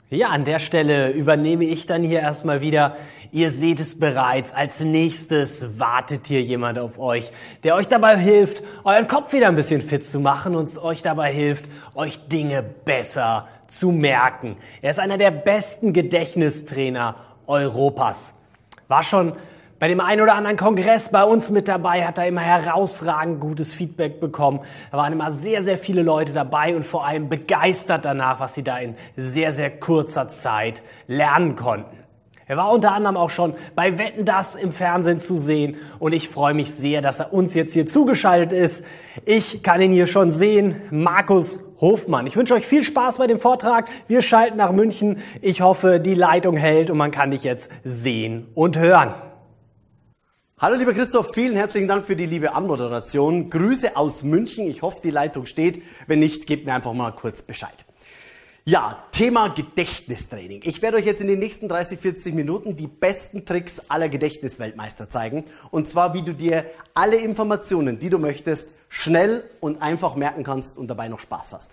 Ja, an der Stelle übernehme ich dann hier erstmal wieder. Ihr seht es bereits, als nächstes wartet hier jemand auf euch, der euch dabei hilft, euren Kopf wieder ein bisschen fit zu machen und euch dabei hilft, euch Dinge besser zu merken. Er ist einer der besten Gedächtnistrainer Europas. War schon bei dem einen oder anderen Kongress bei uns mit dabei, hat er immer herausragend gutes Feedback bekommen. Da waren immer sehr, sehr viele Leute dabei und vor allem begeistert danach, was sie da in sehr, sehr kurzer Zeit lernen konnten. Er war unter anderem auch schon bei Wetten, dass im Fernsehen zu sehen und ich freue mich sehr, dass er uns jetzt hier zugeschaltet ist. Ich kann ihn hier schon sehen, Markus Hofmann. Ich wünsche euch viel Spaß bei dem Vortrag. Wir schalten nach München. Ich hoffe, die Leitung hält und man kann dich jetzt sehen und hören. Hallo lieber Christoph, vielen herzlichen Dank für die liebe Anmoderation. Grüße aus München, ich hoffe die Leitung steht. Wenn nicht, gebt mir einfach mal kurz Bescheid. Ja, Thema Gedächtnistraining. Ich werde euch jetzt in den nächsten 30, 40 Minuten die besten Tricks aller Gedächtnisweltmeister zeigen. Und zwar, wie du dir alle Informationen, die du möchtest, schnell und einfach merken kannst und dabei noch Spaß hast.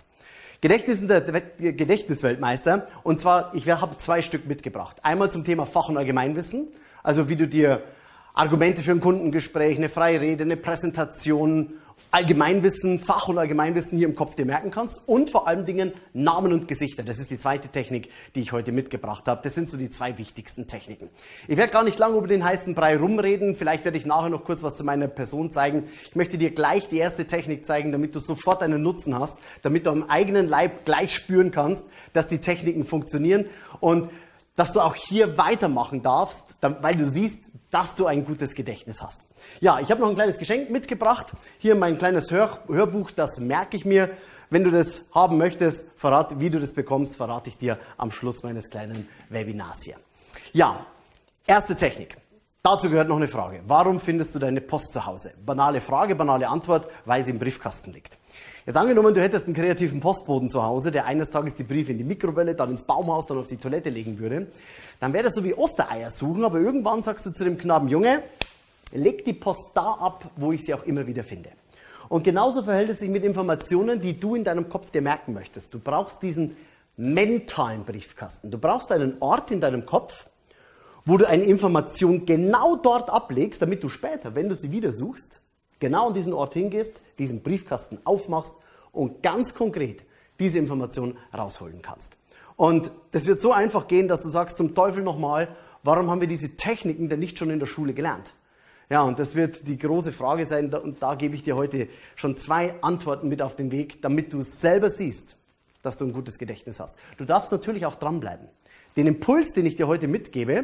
Gedächtnisweltmeister, und zwar, ich habe 2 Stück mitgebracht. Einmal zum Thema Fach- und Allgemeinwissen, also wie du dir Argumente für ein Kundengespräch, eine freie Rede, eine Präsentation, Allgemeinwissen, Fach- und Allgemeinwissen hier im Kopf dir merken kannst und vor allen Dingen Namen und Gesichter. Das ist die zweite Technik, die ich heute mitgebracht habe. Das sind so die 2 wichtigsten Techniken. Ich werde gar nicht lange über den heißen Brei rumreden. Vielleicht werde ich nachher noch kurz was zu meiner Person zeigen. Ich möchte dir gleich die erste Technik zeigen, damit du sofort einen Nutzen hast, damit du am eigenen Leib gleich spüren kannst, dass die Techniken funktionieren und dass du auch hier weitermachen darfst, weil du siehst, dass du ein gutes Gedächtnis hast. Ja, ich habe noch ein kleines Geschenk mitgebracht. Hier mein kleines Hörbuch, das merke ich mir. Wenn du das haben möchtest, wie du das bekommst, verrate ich dir am Schluss meines kleinen Webinars hier. Ja, erste Technik. Dazu gehört noch eine Frage. Warum findest du deine Post zu Hause? Banale Frage, banale Antwort, weil sie im Briefkasten liegt. Jetzt angenommen, du hättest einen kreativen Postboten zu Hause, der eines Tages die Briefe in die Mikrowelle, dann ins Baumhaus, dann auf die Toilette legen würde. Dann wäre das so wie Ostereier suchen, aber irgendwann sagst du zu dem Knaben, Junge, leg die Post da ab, wo ich sie auch immer wieder finde. Und genauso verhält es sich mit Informationen, die du in deinem Kopf dir merken möchtest. Du brauchst diesen mentalen Briefkasten. Du brauchst einen Ort in deinem Kopf, wo du eine Information genau dort ablegst, damit du später, wenn du sie wieder suchst, genau an diesen Ort hingehst, diesen Briefkasten aufmachst und ganz konkret diese Information rausholen kannst. Und das wird so einfach gehen, dass du sagst, zum Teufel nochmal, warum haben wir diese Techniken denn nicht schon in der Schule gelernt? Ja, und das wird die große Frage sein und da gebe ich dir heute schon 2 Antworten mit auf den Weg, damit du selber siehst, dass du ein gutes Gedächtnis hast. Du darfst natürlich auch dranbleiben. Den Impuls, den ich dir heute mitgebe,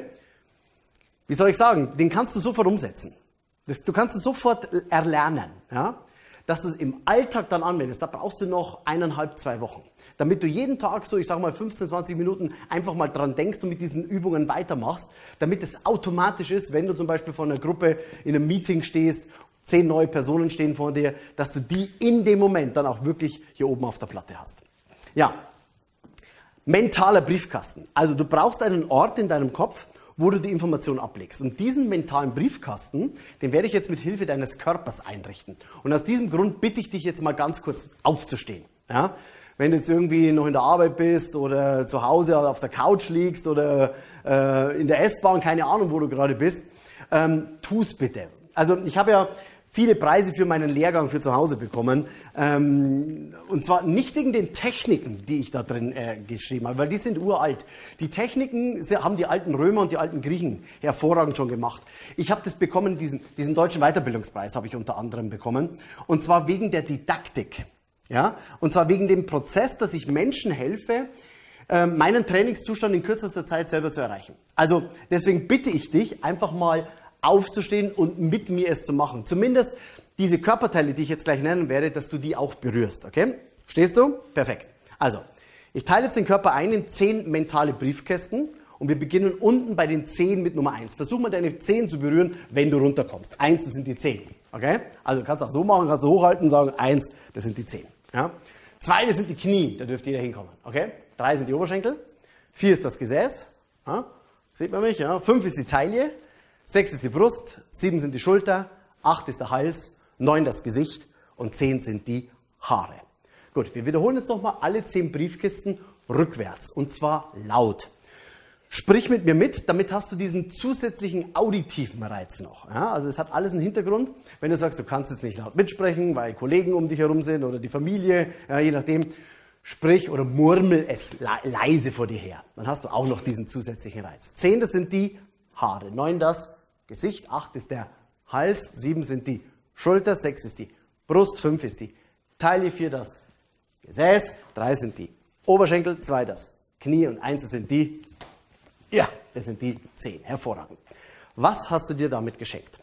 wie soll ich sagen, den kannst du sofort umsetzen. Du kannst es sofort erlernen, ja? Dass du es im Alltag dann anwendest. Da brauchst du noch 1,5, 2 Wochen. Damit du jeden Tag so, ich sag mal 15, 20 Minuten einfach mal dran denkst und mit diesen Übungen weitermachst, damit es automatisch ist, wenn du zum Beispiel vor einer Gruppe in einem Meeting stehst, 10 neue Personen stehen vor dir, dass du die in dem Moment dann auch wirklich hier oben auf der Platte hast. Ja, mentaler Briefkasten. Also du brauchst einen Ort in deinem Kopf, wo du die Information ablegst. Und diesen mentalen Briefkasten, den werde ich jetzt mit Hilfe deines Körpers einrichten. Und aus diesem Grund bitte ich dich jetzt mal ganz kurz aufzustehen. Ja? Wenn du jetzt irgendwie noch in der Arbeit bist oder zu Hause oder auf der Couch liegst oder in der S-Bahn, keine Ahnung, wo du gerade bist, tu's bitte. Also ich habe ja viele Preise für meinen Lehrgang für zu Hause bekommen. Und zwar nicht wegen den Techniken, die ich da drin geschrieben habe, weil die sind uralt. Die Techniken haben die alten Römer und die alten Griechen hervorragend schon gemacht. Ich habe das bekommen, diesen deutschen Weiterbildungspreis habe ich unter anderem bekommen. Und zwar wegen der Didaktik. Ja? Und zwar wegen dem Prozess, dass ich Menschen helfe, meinen Trainingszustand in kürzester Zeit selber zu erreichen. Also deswegen bitte ich dich, einfach mal aufzustehen und mit mir es zu machen. Zumindest diese Körperteile, die ich jetzt gleich nennen werde, dass du die auch berührst, okay? Stehst du? Perfekt. Also, ich teile jetzt den Körper ein in 10 mentale Briefkästen und wir beginnen unten bei den 10 mit Nummer 1. Versuch mal deine 10 zu berühren, wenn du runterkommst. 1, das sind die 10, okay? Also du kannst auch so machen, kannst du hochhalten und sagen, 1, das sind die 10. Ja? 2, das sind die Knie, da dürfte jeder hinkommen, okay? 3 sind die Oberschenkel, 4 ist das Gesäß, ja? Sieht man mich, ja? 5 ist die Taille, 6 ist die Brust, 7 sind die Schulter, 8 ist der Hals, 9 das Gesicht und 10 sind die Haare. Gut, wir wiederholen jetzt nochmal alle 10 Briefkisten rückwärts und zwar laut. Sprich mit mir mit, damit hast du diesen zusätzlichen auditiven Reiz noch. Ja, also es hat alles einen Hintergrund. Wenn du sagst, du kannst jetzt nicht laut mitsprechen, weil Kollegen um dich herum sind oder die Familie, ja, je nachdem, sprich oder murmel es leise vor dir her. Dann hast du auch noch diesen zusätzlichen Reiz. 10, das sind die Haare, 9 das Gesicht, 8 ist der Hals, 7 sind die Schulter, 6 ist die Brust, 5 ist die Taille, 4 das Gesäß, 3 sind die Oberschenkel, 2 das Knie und 1 sind die, ja, das sind die Zehen. Hervorragend. Was hast du dir damit geschenkt?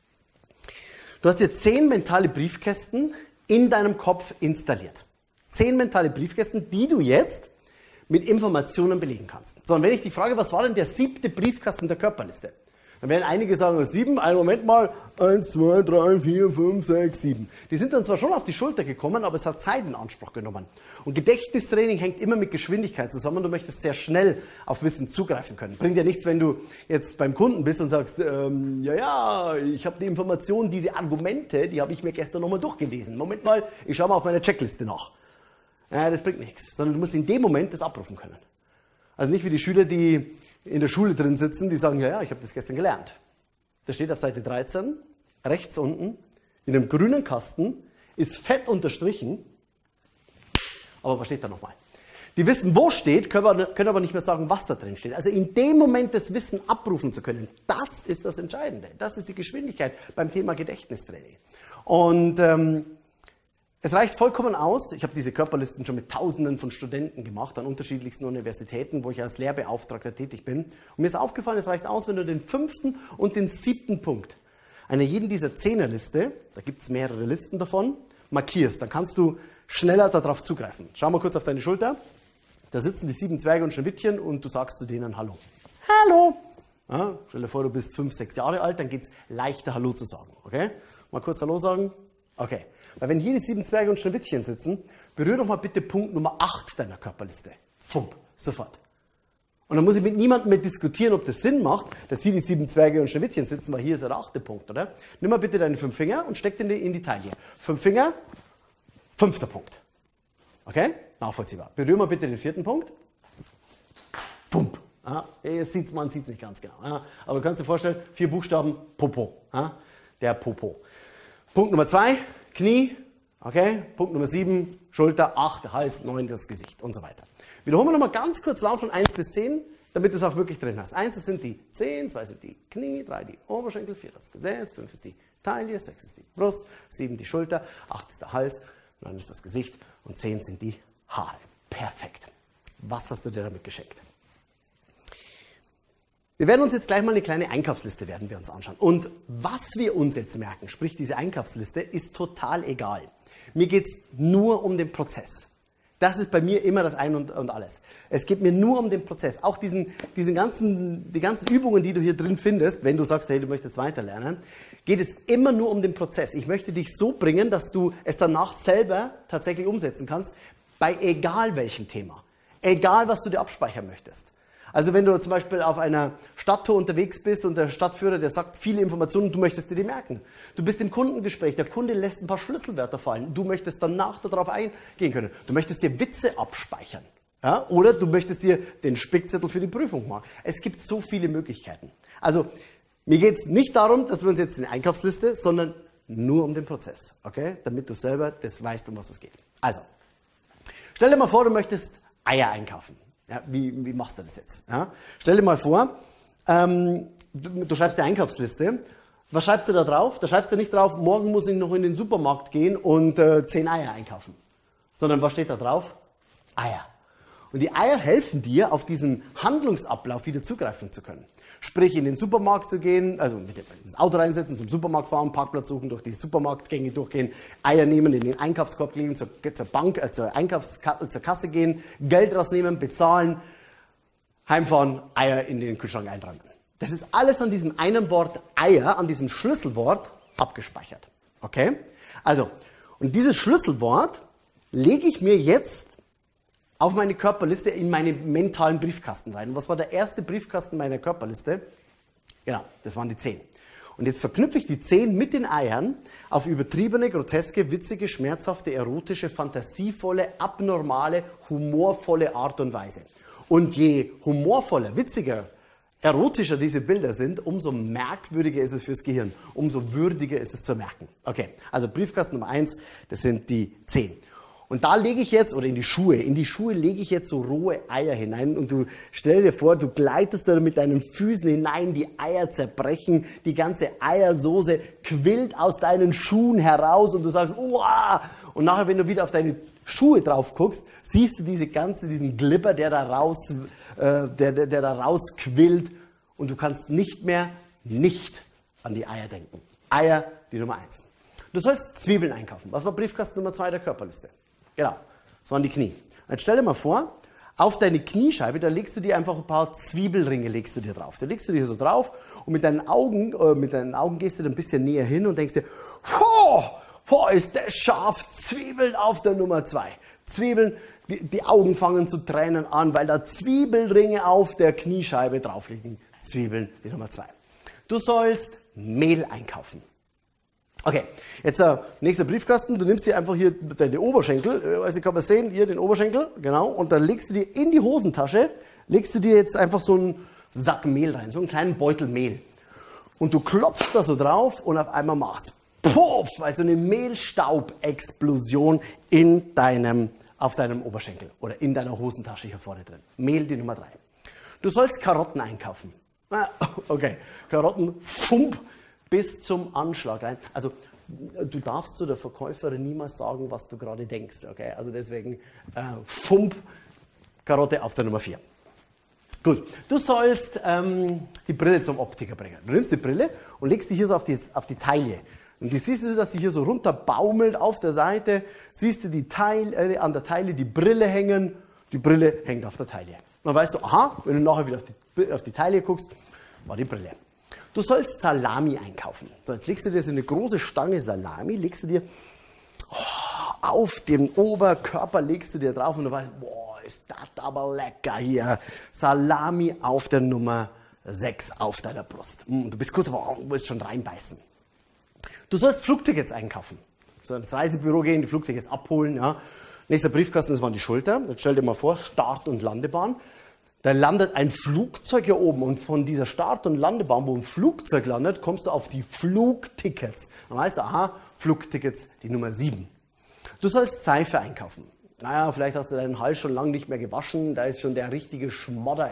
Du hast dir 10 mentale Briefkästen in deinem Kopf installiert. 10 mentale Briefkästen, die du jetzt mit Informationen belegen kannst. So, und wenn ich dich frage, was war denn der 7. Briefkasten der Körperliste? Dann werden einige sagen, 7, einen Moment mal, 1, 2, 3, 4, 5, 6, 7. Die sind dann zwar schon auf die Schulter gekommen, aber es hat Zeit in Anspruch genommen. Und Gedächtnistraining hängt immer mit Geschwindigkeit zusammen. Du möchtest sehr schnell auf Wissen zugreifen können. Bringt ja nichts, wenn du jetzt beim Kunden bist und sagst, ich habe die Informationen, diese Argumente, die habe ich mir gestern nochmal durchgelesen. Moment mal, ich schaue mal auf meine Checkliste nach. Ja, das bringt nichts, sondern du musst in dem Moment das abrufen können. Also nicht wie die Schüler, die in der Schule drin sitzen, die sagen, ich habe das gestern gelernt. Das steht auf Seite 13, rechts unten, in einem grünen Kasten, ist fett unterstrichen, aber was steht da nochmal? Die wissen, wo steht, können aber nicht mehr sagen, was da drin steht. Also in dem Moment das Wissen abrufen zu können, das ist das Entscheidende. Das ist die Geschwindigkeit beim Thema Gedächtnistraining. Und es reicht vollkommen aus. Ich habe diese Körperlisten schon mit Tausenden von Studenten gemacht, an unterschiedlichsten Universitäten, wo ich als Lehrbeauftragter tätig bin. Und mir ist aufgefallen, es reicht aus, wenn du den 5. und den 7. Punkt einer jeden dieser 10er-Liste, da gibt es mehrere Listen davon, markierst. Dann kannst du schneller darauf zugreifen. Schau mal kurz auf deine Schulter. Da sitzen die 7 Zwerge und Schneewittchen und du sagst zu denen Hallo. Hallo! Ja, stell dir vor, du bist 5, 6 Jahre alt, dann geht es leichter Hallo zu sagen. Okay? Mal kurz Hallo sagen. Okay. Weil wenn hier die 7 Zwerge und Schneewittchen sitzen, berühr doch mal bitte Punkt Nummer 8 deiner Körperliste. Fump, sofort. Und dann muss ich mit niemandem mehr diskutieren, ob das Sinn macht, dass hier die 7 Zwerge und Schneewittchen sitzen, weil hier ist der 8. Punkt, oder? Nimm mal bitte deine 5 Finger und steck den in die Taille. 5 Finger, 5. Punkt. Okay? Nachvollziehbar. Berühr mal bitte den 4. Punkt. Pump. Ja, man sieht es nicht ganz genau. Ja, aber du kannst dir vorstellen, 4 Buchstaben, Popo. Ja, der Popo. Punkt Nummer 2, Knie. Okay? Punkt Nummer 7, Schulter, 8, Hals, 9, das Gesicht und so weiter. Wiederholen wir nochmal ganz kurz laut von 1 bis 10, damit du es auch wirklich drin hast. 1 sind die Zehen, 2 sind die Knie, 3 die Oberschenkel, 4 das Gesäß, 5 ist die Taille, 6 ist die Brust, 7 die Schulter, 8 ist der Hals, 9 ist das Gesicht und 10 sind die Haare. Perfekt. Was hast du dir damit geschenkt? Wir werden uns jetzt gleich mal eine kleine Einkaufsliste werden wir uns anschauen. Und was wir uns jetzt merken, sprich diese Einkaufsliste, ist total egal. Mir geht es nur um den Prozess. Das ist bei mir immer das Ein und Alles. Es geht mir nur um den Prozess. Auch die ganzen Übungen, die du hier drin findest, wenn du sagst, hey, du möchtest weiterlernen, geht es immer nur um den Prozess. Ich möchte dich so bringen, dass du es danach selber tatsächlich umsetzen kannst, bei egal welchem Thema. Egal, was du dir abspeichern möchtest. Also wenn du zum Beispiel auf einer Stadttour unterwegs bist und der Stadtführer, der sagt viele Informationen, du möchtest dir die merken. Du bist im Kundengespräch, der Kunde lässt ein paar Schlüsselwörter fallen. Du möchtest danach darauf eingehen können. Du möchtest dir Witze abspeichern. Ja? Oder du möchtest dir den Spickzettel für die Prüfung machen. Es gibt so viele Möglichkeiten. Also mir geht es nicht darum, dass wir uns jetzt eine Einkaufsliste, sondern nur um den Prozess. Okay? Damit du selber das weißt, um was es geht. Also, stell dir mal vor, du möchtest Eier einkaufen. Ja, wie machst du das jetzt? Ja? Stell dir mal vor, du schreibst eine Einkaufsliste. Was schreibst du da drauf? Da schreibst du nicht drauf, morgen muss ich noch in den Supermarkt gehen und 10 Eier einkaufen. Sondern was steht da drauf? Eier. Und die Eier helfen dir, auf diesen Handlungsablauf wieder zugreifen zu können. Sprich, in den Supermarkt zu gehen, also ins Auto reinsetzen, zum Supermarkt fahren, Parkplatz suchen, durch die Supermarktgänge durchgehen, Eier nehmen, in den Einkaufskorb legen, zur Bank, zur Kasse gehen, Geld rausnehmen, bezahlen, heimfahren, Eier in den Kühlschrank einräumen. Das ist alles an diesem einen Wort Eier, an diesem Schlüsselwort abgespeichert. Okay? Also, und dieses Schlüsselwort lege ich mir jetzt auf meine Körperliste in meinen mentalen Briefkasten rein. Und was war der erste Briefkasten meiner Körperliste? Genau, das waren die 10. Und jetzt verknüpfe ich die 10 mit den Eiern auf übertriebene, groteske, witzige, schmerzhafte, erotische, fantasievolle, abnormale, humorvolle Art und Weise. Und je humorvoller, witziger, erotischer diese Bilder sind, umso merkwürdiger ist es fürs Gehirn, umso würdiger ist es zu merken. Okay, also Briefkasten Nummer 1, das sind die 10. Und da lege ich jetzt, oder in die Schuhe lege ich jetzt so rohe Eier hinein und du stell dir vor, du gleitest da mit deinen Füßen hinein, die Eier zerbrechen, die ganze Eiersoße quillt aus deinen Schuhen heraus und du sagst, uah! Und nachher, wenn du wieder auf deine Schuhe drauf guckst, siehst du diesen Glibber, der da rausquillt und du kannst nicht mehr nicht an die Eier denken. Eier, die Nummer 1. Du sollst Zwiebeln einkaufen. Was war Briefkasten Nummer 2 der Körperliste? Genau, das waren die Knie. Jetzt stell dir mal vor, auf deine Kniescheibe, da legst du dir einfach ein paar Zwiebelringe drauf. Da legst du dir so drauf und mit deinen Augen gehst du dann ein bisschen näher hin und denkst dir, ist das scharf, Zwiebeln auf der Nummer 2. Zwiebeln, die Augen fangen zu tränen an, weil da Zwiebelringe auf der Kniescheibe drauf liegen. Zwiebeln, die Nummer 2. Du sollst Mehl einkaufen. Okay, jetzt nächster Briefkasten, du nimmst hier einfach hier deine Oberschenkel, also kann man sehen, hier den Oberschenkel, genau, und dann legst du dir in die Hosentasche, legst du dir jetzt einfach so einen Sack Mehl rein, so einen kleinen Beutel Mehl. Und du klopfst da so drauf und auf einmal macht's puff, also eine Mehlstaubexplosion auf deinem Oberschenkel oder in deiner Hosentasche hier vorne drin. Mehl, die Nummer 3. Du sollst Karotten einkaufen. Okay, Karotten, fump, bis zum Anschlag rein. Also du darfst zu der Verkäuferin niemals sagen, was du gerade denkst. Okay? Also deswegen fump, Karotte auf der Nummer 4. Gut, du sollst die Brille zum Optiker bringen. Du nimmst die Brille und legst die hier so auf die Taille. Und du siehst, dass sie hier so runterbaumelt auf der Seite. Siehst du an der Taille die Brille hängen. Die Brille hängt auf der Taille. Und dann weißt du, aha, wenn du nachher wieder auf die Taille guckst, war die Brille. Du sollst Salami einkaufen. So, jetzt legst du dir so eine große Stange Salami, legst du dir auf dem Oberkörper, legst du dir drauf und du weißt, boah, ist das aber lecker hier. Salami auf der Nummer 6 auf deiner Brust. Du bist kurz davor, du willst schon reinbeißen. Du sollst Flugtickets einkaufen. Du sollst ins Reisebüro gehen, die Flugtickets abholen. Ja. Nächster Briefkasten, das waren die Schulter. Jetzt stell dir mal vor, Start- und Landebahn. Da landet ein Flugzeug hier oben und von dieser Start- und Landebahn, wo ein Flugzeug landet, kommst du auf die Flugtickets. Dann weißt du, aha, Flugtickets, die Nummer 7. Du sollst Seife einkaufen. Naja, vielleicht hast du deinen Hals schon lange nicht mehr gewaschen, da ist schon der richtige Schmodder,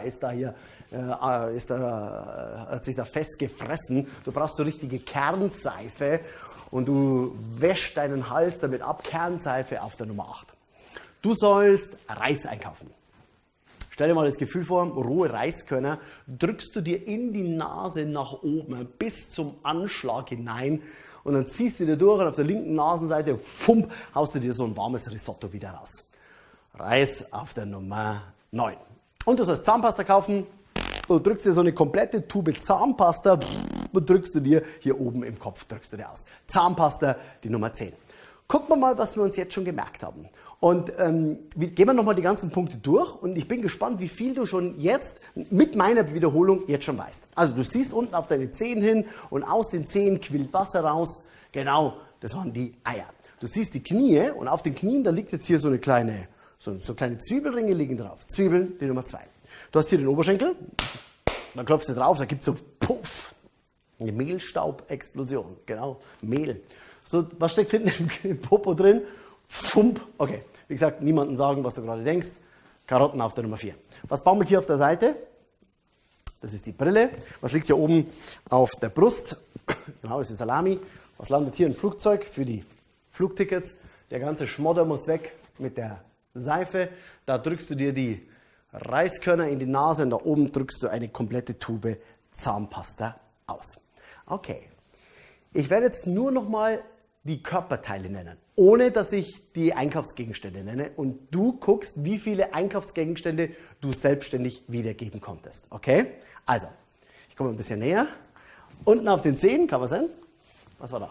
hat sich da festgefressen. Du brauchst so richtige Kernseife und du wäschst deinen Hals damit ab. Kernseife auf der Nummer 8. Du sollst Reis einkaufen. Stell dir mal das Gefühl vor, rohe Reiskörner drückst du dir in die Nase nach oben bis zum Anschlag hinein und dann ziehst du dir durch und auf der linken Nasenseite, fump, haust du dir so ein warmes Risotto wieder raus. Reis auf der Nummer 9. Und du sollst Zahnpasta kaufen, du drückst dir so eine komplette Tube Zahnpasta und drückst du dir hier oben im Kopf, drückst du dir aus. Zahnpasta, die Nummer 10. Gucken wir mal, was wir uns jetzt schon gemerkt haben. Und gehen wir nochmal die ganzen Punkte durch und ich bin gespannt, wie viel du schon jetzt mit meiner Wiederholung jetzt schon weißt. Also du siehst unten auf deine Zehen hin und aus den Zehen quillt Wasser raus. Genau, das waren die Eier. Du siehst die Knie und auf den Knien, da liegt jetzt hier so kleine Zwiebelringe liegen drauf. Zwiebeln, die Nummer 2. Du hast hier den Oberschenkel, dann klopfst du drauf, da gibt es so Puff, eine Mehlstaubexplosion. Genau, Mehl. So, was steckt hinten im Popo drin? Fump. Okay, wie gesagt, niemandem sagen, was du gerade denkst. Karotten auf der Nummer 4. Was baumelt hier auf der Seite? Das ist die Brille. Was liegt hier oben auf der Brust? Genau, das ist Salami. Was landet hier? Ein Flugzeug für die Flugtickets. Der ganze Schmodder muss weg mit der Seife. Da drückst du dir die Reiskörner in die Nase und da oben drückst du eine komplette Tube Zahnpasta aus. Okay, ich werde jetzt nur noch mal die Körperteile nennen, ohne dass ich die Einkaufsgegenstände nenne und du guckst, wie viele Einkaufsgegenstände du selbstständig wiedergeben konntest. Okay? Also, ich komme ein bisschen näher. Unten auf den Zehen, kann man sehen? Was war da?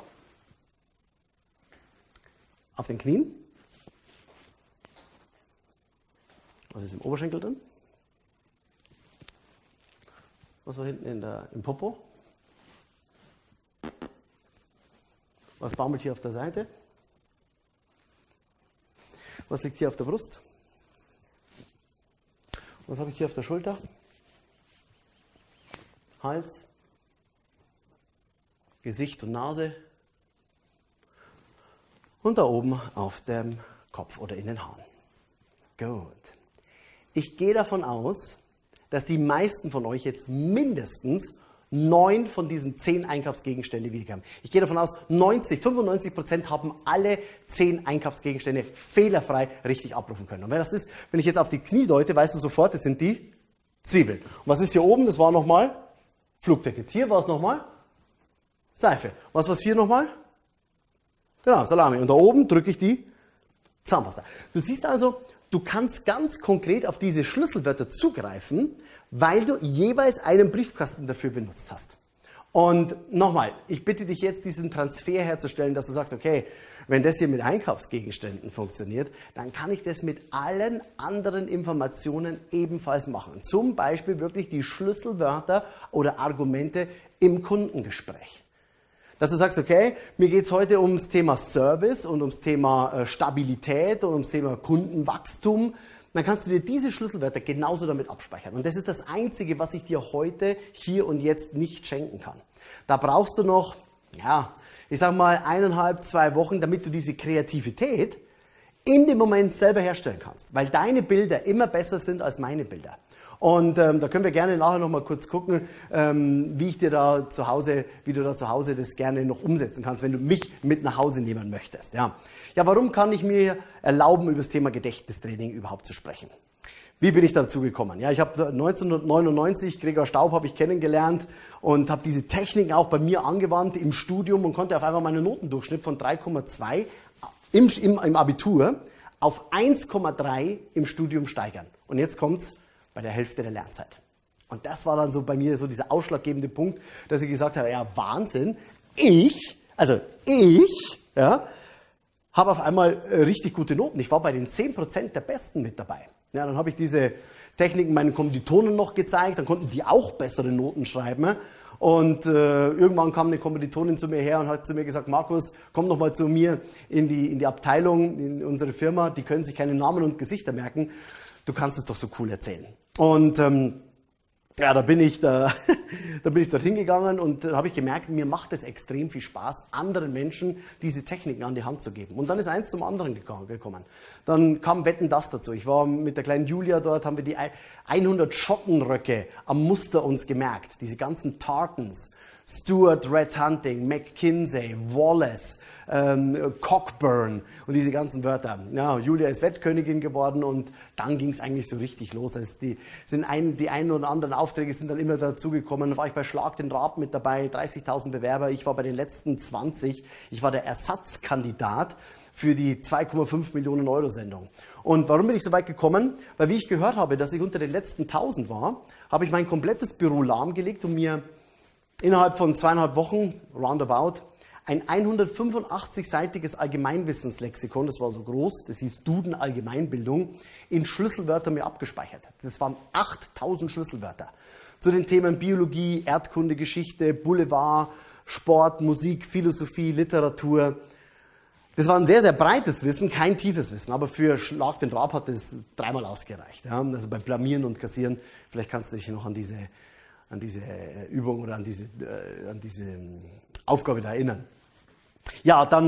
Auf den Knien? Was ist im Oberschenkel drin? Was war hinten im Popo? Was baumelt hier auf der Seite? Was liegt hier auf der Brust? Was habe ich hier auf der Schulter? Hals, Gesicht und Nase und da oben auf dem Kopf oder in den Haaren. Gut. Ich gehe davon aus, dass die meisten von euch jetzt mindestens 9 von diesen 10 Einkaufsgegenstände wiedergeben. Ich gehe davon aus, 95% haben alle 10 Einkaufsgegenstände fehlerfrei richtig abrufen können. Und wenn das ist, wenn ich jetzt auf die Knie deute, weißt du sofort, das sind die Zwiebeln. Und was ist hier oben? Das war nochmal Flugdeck. Jetzt hier war es nochmal Seife. Was war hier nochmal? Genau, Salami. Und da oben drücke ich die Zahnpasta. Du siehst also, du kannst ganz konkret auf diese Schlüsselwörter zugreifen, weil du jeweils einen Briefkasten dafür benutzt hast. Und nochmal, ich bitte dich jetzt, diesen Transfer herzustellen, dass du sagst, okay, wenn das hier mit Einkaufsgegenständen funktioniert, dann kann ich das mit allen anderen Informationen ebenfalls machen. Zum Beispiel wirklich die Schlüsselwörter oder Argumente im Kundengespräch. Dass du sagst, okay, mir geht es heute ums Thema Service und ums Thema Stabilität und ums Thema Kundenwachstum. Dann kannst du dir diese Schlüsselwörter genauso damit abspeichern. Und das ist das Einzige, was ich dir heute, hier und jetzt nicht schenken kann. Da brauchst du noch, ja, ich sag mal 1,5, 2 Wochen, damit du diese Kreativität in dem Moment selber herstellen kannst. Weil deine Bilder immer besser sind als meine Bilder. Und da können wir gerne nachher noch mal kurz gucken, wie du da zu Hause das gerne noch umsetzen kannst, wenn du mich mit nach Hause nehmen möchtest. Ja, warum kann ich mir erlauben, über das Thema Gedächtnistraining überhaupt zu sprechen? Wie bin ich dazu gekommen? Ja, ich habe 1999 Gregor Staub habe ich kennengelernt und habe diese Techniken auch bei mir angewandt im Studium und konnte auf einmal meinen Notendurchschnitt von 3,2 im Abitur auf 1,3 im Studium steigern. Und jetzt kommt's bei der Hälfte der Lernzeit. Und das war dann so bei mir so dieser ausschlaggebende Punkt, dass ich gesagt habe, ja Wahnsinn, ich habe auf einmal richtig gute Noten. Ich war bei den 10% der Besten mit dabei. Ja, dann habe ich diese Techniken meinen Kommilitonen noch gezeigt, dann konnten die auch bessere Noten schreiben. Und irgendwann kam eine Kommilitonin zu mir her und hat zu mir gesagt, Markus, komm doch mal zu mir in die Abteilung, in unsere Firma, die können sich keine Namen und Gesichter merken. Du kannst es doch so cool erzählen. Und ja, da bin ich dorthin gegangen und da habe ich gemerkt, mir macht es extrem viel Spaß, anderen Menschen diese Techniken an die Hand zu geben. Und dann ist eins zum anderen gekommen. Dann kam Wetten, das dazu. Ich war mit der kleinen Julia dort, haben wir die 100 Schottenröcke am Muster uns gemerkt. Diese ganzen Tartans, Stuart Red Hunting, McKinsey, Wallace, Cockburn und diese ganzen Wörter. Ja, Julia ist Wettkönigin geworden und dann ging es eigentlich so richtig los. Also die einen oder anderen Aufträge sind dann immer dazugekommen. Da war ich bei Schlag den Raab mit dabei, 30.000 Bewerber. Ich war bei den letzten 20. Ich war der Ersatzkandidat für die 2,5 Millionen Euro Sendung. Und warum bin ich so weit gekommen? Weil wie ich gehört habe, dass ich unter den letzten 1000 war, habe ich mein komplettes Büro lahmgelegt und mir innerhalb von 2,5 Wochen, roundabout, ein 185-seitiges Allgemeinwissenslexikon, das war so groß, das hieß Duden Allgemeinbildung, in Schlüsselwörter mir abgespeichert. Das waren 8000 Schlüsselwörter. Zu den Themen Biologie, Erdkunde, Geschichte, Boulevard, Sport, Musik, Philosophie, Literatur. Das war ein sehr, sehr breites Wissen, kein tiefes Wissen, aber für Schlag den Raab hat das 3-mal ausgereicht. Ja? Also bei Blamieren und Kassieren, vielleicht kannst du dich noch an diese Übung oder an diese Aufgabe da erinnern. Ja, dann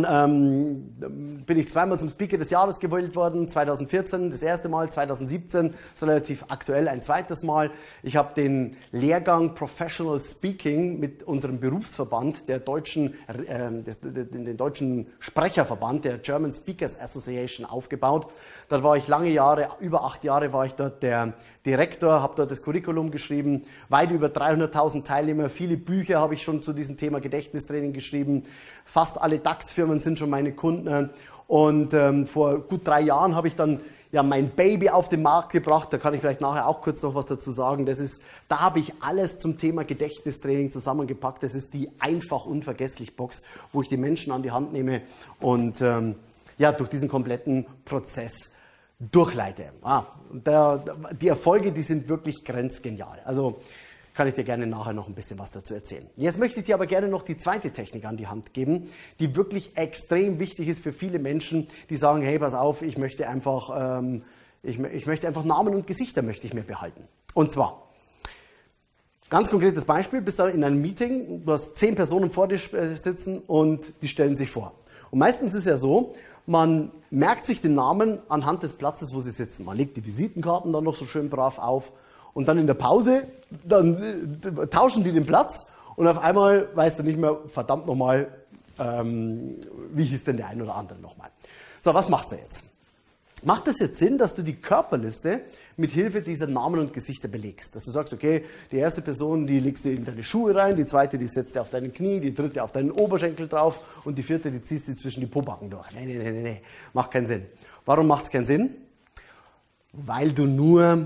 bin ich 2-mal zum Speaker des Jahres gewählt worden, 2014 das erste Mal, 2017 ist relativ aktuell ein zweites Mal. Ich habe den Lehrgang Professional Speaking mit unserem Berufsverband, den deutschen Sprecherverband, der German Speakers Association, aufgebaut. Dort war ich lange Jahre, über 8 Jahre war ich dort der Direktor, habe dort das Curriculum geschrieben, weit über 300.000 Teilnehmer, viele Bücher habe ich schon zu diesem Thema Gedächtnistraining geschrieben, fast alle DAX-Firmen sind schon meine Kunden und vor gut 3 Jahren habe ich dann ja mein Baby auf den Markt gebracht, da kann ich vielleicht nachher auch kurz noch was dazu sagen, da habe ich alles zum Thema Gedächtnistraining zusammengepackt, das ist die einfach unvergesslich Box, wo ich die Menschen an die Hand nehme und ja, durch diesen kompletten Prozess durchleite. Die Erfolge, die sind wirklich grenzgenial. Also kann ich dir gerne nachher noch ein bisschen was dazu erzählen. Jetzt möchte ich dir aber gerne noch die zweite Technik an die Hand geben, die wirklich extrem wichtig ist für viele Menschen, die sagen, hey, pass auf, ich möchte einfach Namen und Gesichter möchte ich mir behalten. Und zwar, ganz konkretes Beispiel, bist da in einem Meeting, du hast 10 Personen vor dir sitzen und die stellen sich vor. Und meistens ist es ja so, man merkt sich den Namen anhand des Platzes, wo sie sitzen. Man legt die Visitenkarten dann noch so schön brav auf und dann in der Pause, dann tauschen die den Platz und auf einmal weißt du nicht mehr, verdammt nochmal, wie hieß denn der ein oder andere nochmal. So, was machst du jetzt? Macht es jetzt Sinn, dass du die Körperliste mit Hilfe dieser Namen und Gesichter belegst? Dass du sagst, okay, die erste Person, die legst du in deine Schuhe rein, die zweite, die setzt du auf deine Knie, die dritte auf deinen Oberschenkel drauf und die vierte, die ziehst du zwischen die Pobacken durch. Nee, macht keinen Sinn. Warum macht es keinen Sinn? Weil du nur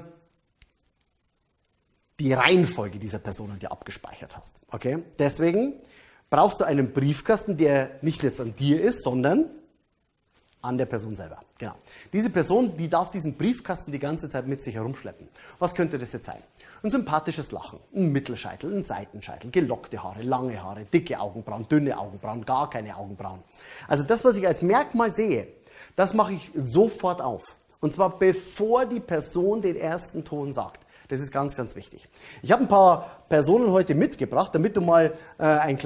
die Reihenfolge dieser Personen dir abgespeichert hast. Okay? Deswegen brauchst du einen Briefkasten, der nicht jetzt an dir ist, sondern an der Person selber. Genau. Diese Person, die darf diesen Briefkasten die ganze Zeit mit sich herumschleppen. Was könnte das jetzt sein? Ein sympathisches Lachen, ein Mittelscheitel, ein Seitenscheitel, gelockte Haare, lange Haare, dicke Augenbrauen, dünne Augenbrauen, gar keine Augenbrauen. Also das, was ich als Merkmal sehe, das mache ich sofort auf. Und zwar bevor die Person den ersten Ton sagt. Das ist ganz, ganz wichtig. Ich habe ein paar Personen heute mitgebracht, damit du mal damit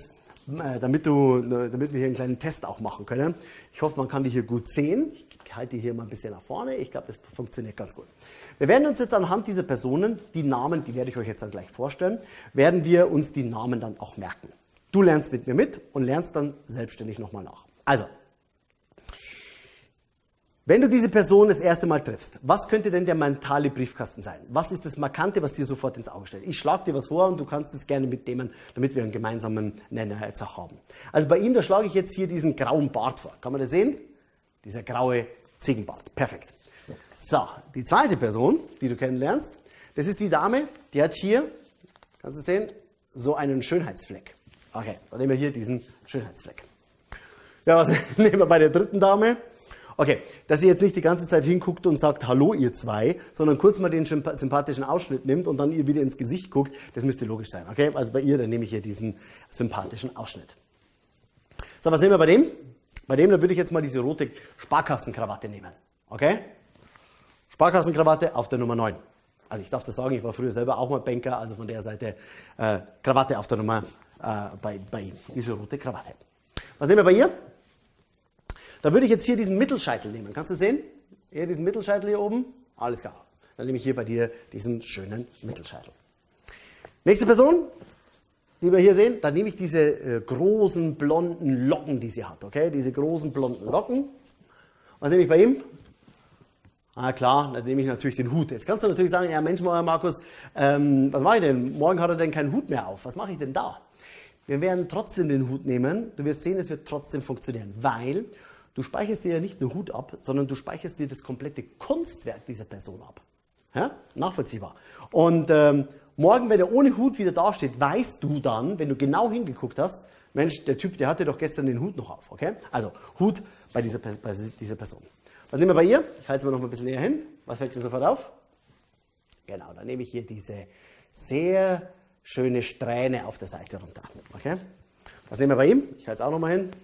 wir hier einen kleinen Test auch machen können. Ich hoffe, man kann die hier gut sehen. Ich halte die hier mal ein bisschen nach vorne. Ich glaube, das funktioniert ganz gut. Wir werden uns jetzt anhand dieser Personen, die Namen, die werde ich euch jetzt dann gleich vorstellen, werden wir uns die Namen dann auch merken. Du lernst mit mir mit und lernst dann selbstständig nochmal nach. Also, wenn du diese Person das erste Mal triffst, was könnte denn der mentale Briefkasten sein? Was ist das Markante, was dir sofort ins Auge stellt? Ich schlage dir was vor und du kannst es gerne mitnehmen, damit wir einen gemeinsamen Nenner jetzt auch haben. Also bei ihm, da schlage ich jetzt hier diesen grauen Bart vor. Kann man das sehen? Dieser graue Ziegenbart. Perfekt. So, die zweite Person, die du kennenlernst, das ist die Dame, die hat hier, kannst du sehen, so einen Schönheitsfleck. Okay, dann nehmen wir hier diesen Schönheitsfleck. Ja, was nehmen wir bei der dritten Dame? Okay, dass sie jetzt nicht die ganze Zeit hinguckt und sagt, hallo ihr zwei, sondern kurz mal den sympathischen Ausschnitt nimmt und dann ihr wieder ins Gesicht guckt, das müsste logisch sein. Okay, also bei ihr, dann nehme ich hier diesen sympathischen Ausschnitt. So, was nehmen wir bei dem? Bei dem, da würde ich jetzt mal diese rote Sparkassenkrawatte nehmen. Okay? Sparkassenkrawatte auf der Nummer 9. Also ich darf das sagen, ich war früher selber auch mal Banker, also von der Seite Krawatte auf der Nummer bei ihm. Diese rote Krawatte. Was nehmen wir bei ihr? Da würde ich jetzt hier diesen Mittelscheitel nehmen. Kannst du sehen? Hier diesen Mittelscheitel hier oben. Alles klar. Dann nehme ich hier bei dir diesen schönen Mittelscheitel. Nächste Person, die wir hier sehen, dann nehme ich diese großen blonden Locken, die sie hat. Okay? Diese großen blonden Locken. Was nehme ich bei ihm? Ah klar, dann nehme ich natürlich den Hut. Jetzt kannst du natürlich sagen, ja Mensch, Markus, was mache ich denn? Morgen hat er denn keinen Hut mehr auf. Was mache ich denn da? Wir werden trotzdem den Hut nehmen. Du wirst sehen, es wird trotzdem funktionieren, weil du speicherst dir ja nicht nur Hut ab, sondern du speicherst dir das komplette Kunstwerk dieser Person ab. Ja? Nachvollziehbar. Und morgen, wenn er ohne Hut wieder dasteht, weißt du dann, wenn du genau hingeguckt hast, Mensch, der Typ, der hatte doch gestern den Hut noch auf. Okay? Also Hut bei dieser Person. Was nehmen wir bei ihr? Ich halte es mir noch mal ein bisschen näher hin. Was fällt dir sofort auf? Genau, dann nehme ich hier diese sehr schöne Strähne auf der Seite runter. Okay? Was nehmen wir bei ihm? Ich halte es auch noch mal hin.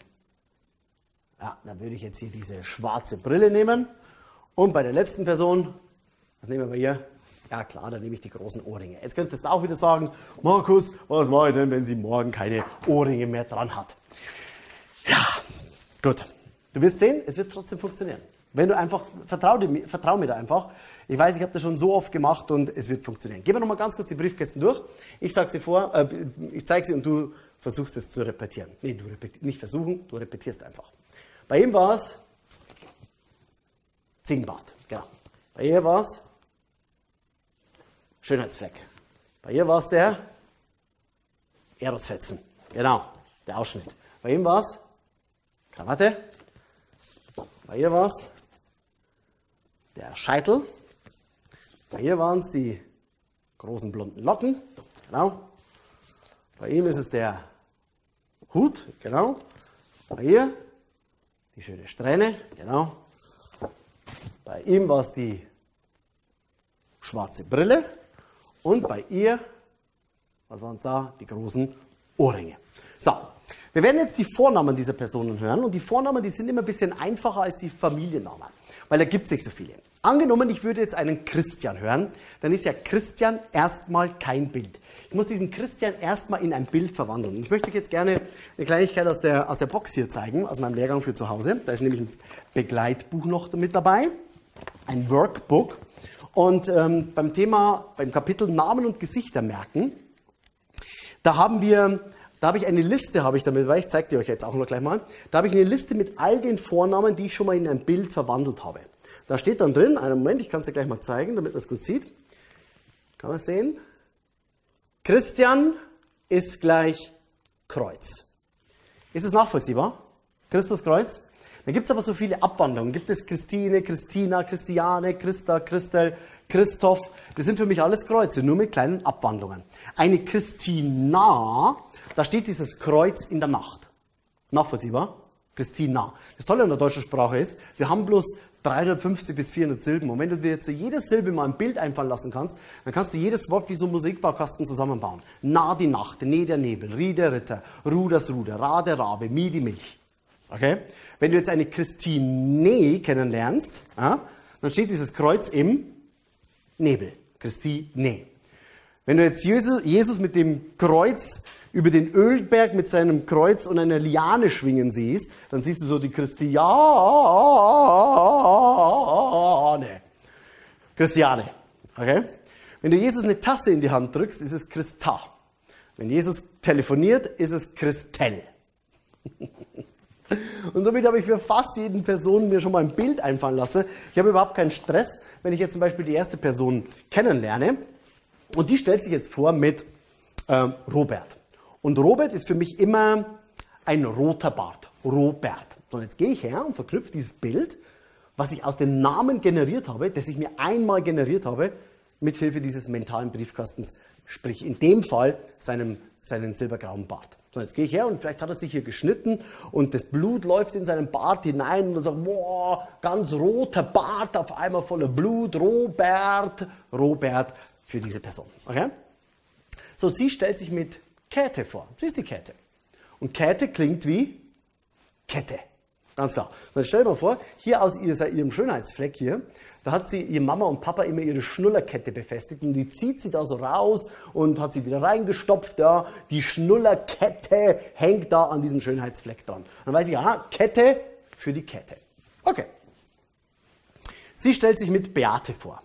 Ja, dann würde ich jetzt hier diese schwarze Brille nehmen. Und bei der letzten Person, was nehmen wir bei ihr? Ja klar, dann nehme ich die großen Ohrringe. Jetzt könntest du auch wieder sagen, Markus, was mache ich denn, wenn sie morgen keine Ohrringe mehr dran hat? Ja, gut. Du wirst sehen, es wird trotzdem funktionieren. Wenn du einfach, vertrau mir da einfach. Ich weiß, ich habe das schon so oft gemacht und es wird funktionieren. Gehen wir nochmal ganz kurz die Briefkästen durch. Ich sage sie vor, ich zeige sie und du versuchst es zu repetieren. Nee, nicht versuchen, du repetierst einfach. Bei ihm war es Ziegenbart, genau. Bei ihr war es Schönheitsfleck. Bei ihr war es der Erosfetzen, genau, der Ausschnitt. Bei ihm war es Krawatte. Bei ihr war es der Scheitel. Bei ihr waren es die großen blonden Locken, genau. Bei ihm ist es der Hut, genau. Bei ihr die schöne Strähne, genau. Bei ihm war es die schwarze Brille und bei ihr Was waren es da? Die großen Ohrringe. So, wir werden jetzt die Vornamen dieser Personen hören. Und die Vornamen, die sind immer ein bisschen einfacher als die Familiennamen. Weil da gibt es nicht so viele. Angenommen, ich würde jetzt einen Christian hören, dann ist ja Christian erstmal kein Bild. Ich muss diesen Christian erstmal in ein Bild verwandeln. Ich möchte euch jetzt gerne eine Kleinigkeit aus der Box hier zeigen, aus meinem Lehrgang für zu Hause. Da ist nämlich ein Begleitbuch noch mit dabei, ein Workbook. Und beim Kapitel Namen und Gesichter merken, da habe ich eine Liste, weil ich zeige die euch jetzt auch noch gleich mal. Da habe ich eine Liste mit all den Vornamen, die ich schon mal in ein Bild verwandelt habe. Da steht dann drin, einen Moment, ich kann es dir gleich mal zeigen, damit man es gut sieht. Kann man es sehen? Christian ist gleich Kreuz. Ist es nachvollziehbar? Christus Kreuz? Da gibt es aber so viele Abwandlungen. Gibt es Christine, Christina, Christiane, Christa, Christel, Christoph. Das sind für mich alles Kreuze, nur mit kleinen Abwandlungen. Eine Christina, da steht dieses Kreuz in der Nacht. Nachvollziehbar? Christina. Das Tolle an der deutschen Sprache ist, wir haben bloß 350 bis 400 Silben. Und wenn du dir jetzt jede Silbe mal ein Bild einfallen lassen kannst, dann kannst du jedes Wort wie so ein Musikbaukasten zusammenbauen. Na die Nacht, ne der Nebel, Ri der Ritter, Ru das Ruder, Ra der Rabe, Mi die Milch. Okay? Wenn du jetzt eine Christine kennenlernst, dann steht dieses Kreuz im Nebel. Christine. Wenn du jetzt Jesus mit dem Kreuz über den Ölberg mit seinem Kreuz und einer Liane schwingen siehst, dann siehst du so die Christiane. Christiane. Okay? Wenn du Jesus eine Tasse in die Hand drückst, ist es Christa. Wenn Jesus telefoniert, ist es Christel. Und somit habe ich für fast jeden Person mir schon mal ein Bild einfallen lassen. Ich habe überhaupt keinen Stress, wenn ich jetzt zum Beispiel die erste Person kennenlerne. Und die stellt sich jetzt vor mit Robert. Und Robert ist für mich immer ein roter Bart. Robert. So, und jetzt gehe ich her und verknüpfe dieses Bild, was ich aus dem Namen generiert habe, das ich mir einmal generiert habe, mithilfe dieses mentalen Briefkastens, sprich in dem Fall seinen silbergrauen Bart. So, jetzt gehe ich her und vielleicht hat er sich hier geschnitten und das Blut läuft in seinen Bart hinein und er sagt, boah, ganz roter Bart, auf einmal voller Blut, Robert für diese Person. Okay? So, sie stellt sich mit Käthe vor. Sie ist die Käthe. Und Käthe klingt wie Kette. Ganz klar. Dann stell dir mal vor, hier aus ihrem Schönheitsfleck hier, da hat sie ihr Mama und Papa immer ihre Schnullerkette befestigt und die zieht sie da so raus und hat sie wieder reingestopft. Ja. Die Schnullerkette hängt da an diesem Schönheitsfleck dran. Dann weiß ich, aha, Kette für die Kette. Okay. Sie stellt sich mit Beate vor.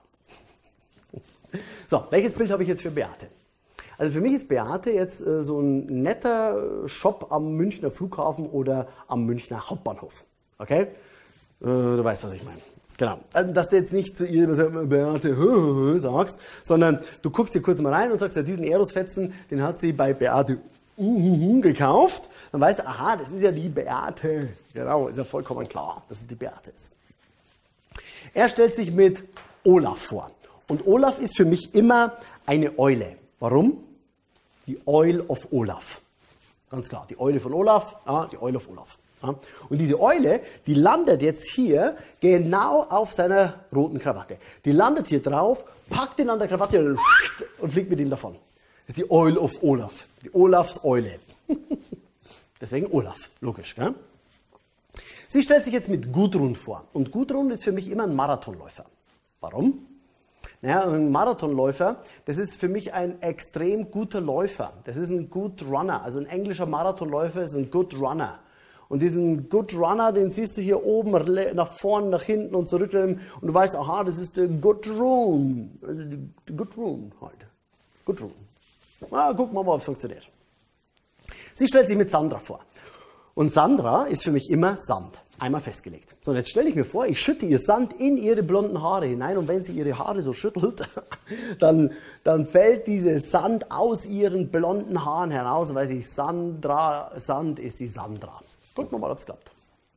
So, welches Bild habe ich jetzt für Beate? Also für mich ist Beate jetzt so ein netter Shop am Münchner Flughafen oder am Münchner Hauptbahnhof. Okay? Du weißt, was ich meine. Genau. Also, dass du jetzt nicht zu ihr Beate sagst, sondern du guckst dir kurz mal rein und sagst, ja, diesen Eros-Fetzen, den hat sie bei Beate gekauft. Dann weißt du, aha, das ist ja die Beate. Genau, ist ja vollkommen klar, dass es die Beate ist. Er stellt sich mit Olaf vor. Und Olaf ist für mich immer eine Eule. Warum? Die Eule of Olaf. Ganz klar, die Eule von Olaf, die Eule of Olaf. Ja. Und diese Eule, die landet jetzt hier genau auf seiner roten Krawatte. Die landet hier drauf, packt ihn an der Krawatte und fliegt mit ihm davon. Das ist die Eule of Olaf, die Olafs Eule. Deswegen Olaf, logisch. Gell? Sie stellt sich jetzt mit Gudrun vor. Und Gudrun ist für mich immer ein Marathonläufer. Warum? Naja, ein Marathonläufer, das ist für mich ein extrem guter Läufer. Das ist ein Good Runner. Also ein englischer Marathonläufer ist ein Good Runner. Und diesen Good Runner, den siehst du hier oben nach vorne, nach hinten und zurück. Und du weißt, aha, das ist der Good Run. Also die Good Run halt. Good Run. Gucken wir mal, ob es funktioniert. Sie stellt sich mit Sandra vor. Und Sandra ist für mich immer Sand. Einmal festgelegt. So, und jetzt stelle ich mir vor, ich schütte ihr Sand in ihre blonden Haare hinein und wenn sie ihre Haare so schüttelt, dann fällt dieser Sand aus ihren blonden Haaren heraus und weiß ich, Sand ist die Sandra. Gucken wir mal, ob es klappt.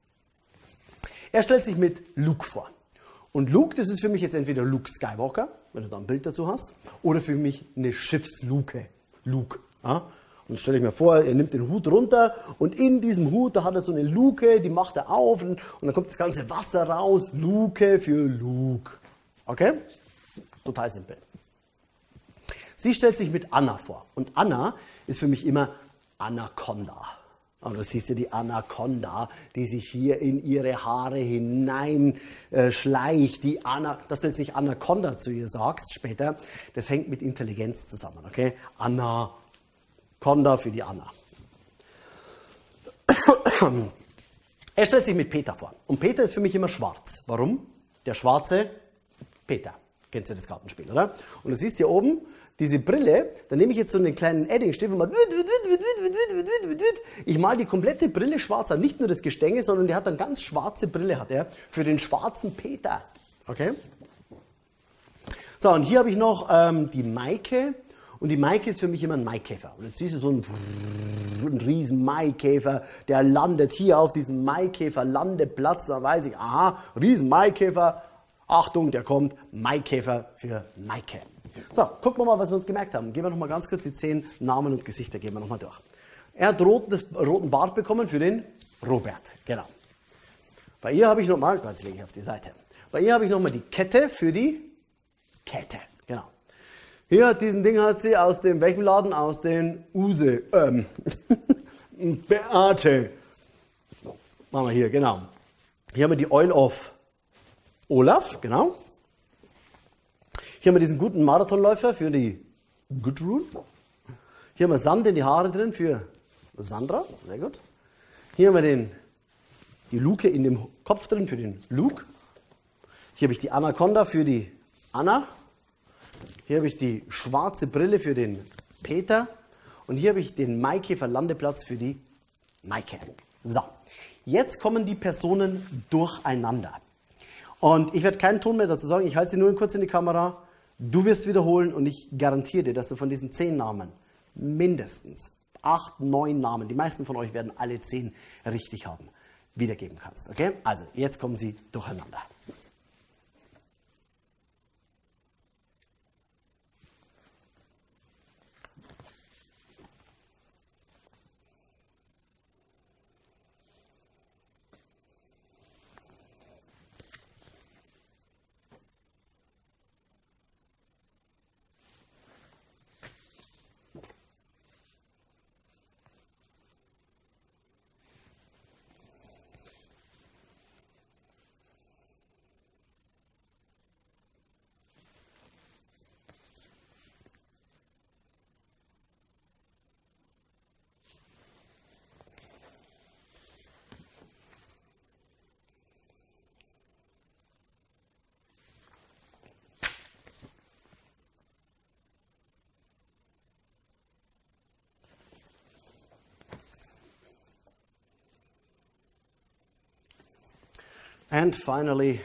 Er stellt sich mit Luke vor. Und Luke, das ist für mich jetzt entweder Luke Skywalker, wenn du da ein Bild dazu hast, oder für mich eine Schiffsluke. Luke. Ja? Und stelle ich mir vor, er nimmt den Hut runter und in diesem Hut, da hat er so eine Luke, die macht er auf und dann kommt das ganze Wasser raus. Luke für Luke. Okay? Total simpel. Sie stellt sich mit Anna vor. Und Anna ist für mich immer Anaconda. Und du siehst ja die Anaconda, die sich hier in ihre Haare hinein schleicht. Die Anna, dass du jetzt nicht Anaconda zu ihr sagst später, das hängt mit Intelligenz zusammen. Okay? Anaconda für die Anna. Er stellt sich mit Peter vor. Und Peter ist für mich immer schwarz. Warum? Der schwarze Peter. Kennst du das Kartenspiel, oder? Und du siehst hier oben diese Brille, da nehme ich jetzt so einen kleinen Eddingstift und mal ich mal die komplette Brille schwarz an. Nicht nur das Gestänge, sondern der hat eine ganz schwarze Brille, hat er, für den schwarzen Peter. Okay? So, und hier habe ich noch die Maike. Und die Maike ist für mich immer ein Maikäfer. Und jetzt siehst du so einen riesen Maikäfer, der landet hier auf diesem Maikäfer-Landeplatz. Da weiß ich, aha, riesen Maikäfer. Achtung, der kommt, Maikäfer für Maike. So, gucken wir mal, was wir uns gemerkt haben. Gehen wir noch mal ganz kurz die 10 Namen und Gesichter, gehen wir noch mal durch. Er hat roten Bart bekommen für den Robert, genau. Bei ihr habe ich nochmal, jetzt lege ich auf die Seite. Bei ihr habe ich nochmal die Kette für die Käthe, genau. Hier, diesen Ding hat sie aus dem, welchem Laden? Aus den Use, Beate. Machen wir hier, genau. Hier haben wir die Oil of Olaf, genau. Hier haben wir diesen guten Marathonläufer für die Gudrun. Hier haben wir Sand in die Haare drin für Sandra, sehr gut. Hier haben wir die Luke in dem Kopf drin für den Luke. Hier habe ich die Anaconda für die Anna. Hier habe ich die schwarze Brille für den Peter. Und hier habe ich den Maikäfer-Landeplatz für die Maike. So, jetzt kommen die Personen durcheinander. Und ich werde keinen Ton mehr dazu sagen, ich halte sie nur kurz in die Kamera. Du wirst wiederholen und ich garantiere dir, dass du von diesen 10 Namen mindestens 8, 9 Namen, die meisten von euch werden alle 10 richtig haben, wiedergeben kannst. Okay? Also, jetzt kommen sie durcheinander. And finally,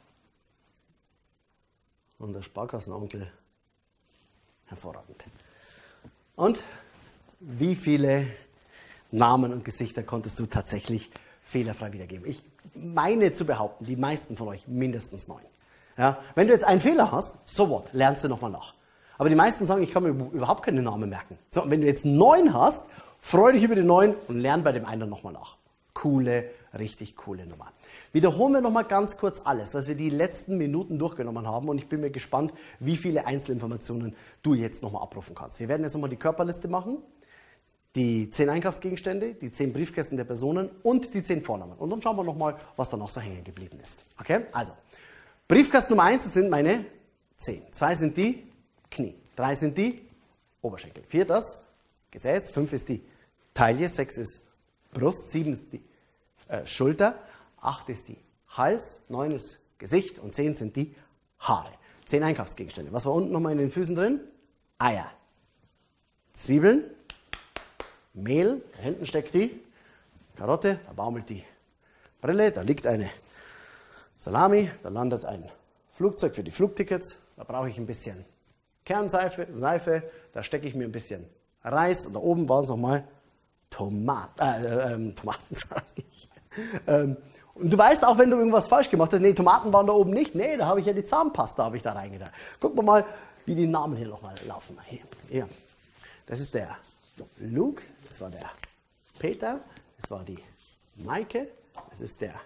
unser Sparkassenonkel, hervorragend. Und wie viele Namen und Gesichter konntest du tatsächlich fehlerfrei wiedergeben? Ich meine zu behaupten, die meisten von euch mindestens 9. Ja? Wenn du jetzt einen Fehler hast, so what, lernst du nochmal nach. Aber die meisten sagen, ich kann mir überhaupt keine Namen merken. So, und wenn du jetzt 9 hast, freu dich über die 9 und lern bei dem einen nochmal nach. Coole, richtig coole Nummer. Wiederholen wir nochmal ganz kurz alles, was wir die letzten Minuten durchgenommen haben und ich bin mir gespannt, wie viele Einzelinformationen du jetzt nochmal abrufen kannst. Wir werden jetzt nochmal die Körperliste machen, die 10 Einkaufsgegenstände, die 10 Briefkästen der Personen und die 10 Vornamen. Und dann schauen wir nochmal, was da noch so hängen geblieben ist. Okay? Also, Briefkasten Nummer 1, das sind meine 10. 2 sind die Knie, 3 sind die Oberschenkel, 4 das Gesäß, 5 ist die Taille, 6 ist Brust, 7 ist die Schulter, 8 ist die Hals, 9 ist Gesicht und 10 sind die Haare. 10 Einkaufsgegenstände. Was war unten nochmal in den Füßen drin? Eier, Zwiebeln, Mehl, da hinten steckt die Karotte, da baumelt die Brille, da liegt eine Salami, da landet ein Flugzeug für die Flugtickets, da brauche ich ein bisschen Kernseife, da stecke ich mir ein bisschen Reis und da oben waren es nochmal Tomaten, sage ich. Und du weißt auch, wenn du irgendwas falsch gemacht hast, nee, Tomaten waren da oben nicht, nee, da habe ich ja die Zahnpasta da reingetan. Gucken wir mal, wie die Namen hier nochmal laufen. Hier. Das ist der Luke, das war der Peter, das war die Maike, das ist der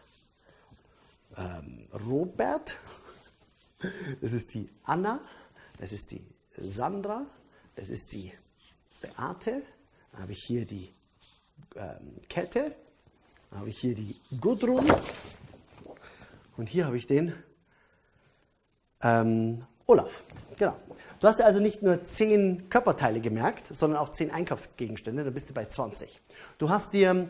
Robert, das ist die Anna, das ist die Sandra, das ist die Beate, dann habe ich hier die Käthe, dann habe ich hier die Gudrun und hier habe ich den Olaf. Genau. Du hast dir also nicht nur 10 Körperteile gemerkt, sondern auch 10 Einkaufsgegenstände, dann bist du bei 20. Du hast dir